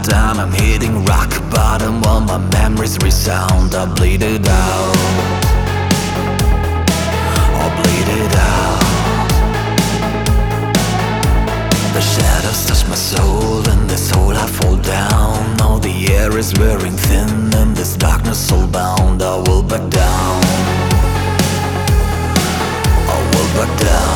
down, I'm hitting rock bottom while my memories resound. I bleed it out, I'll bleed it out. The shadows touch my soul, in this hole I fall down. Now the air is wearing thin, in this darkness soul bound. I will back down, I will back down.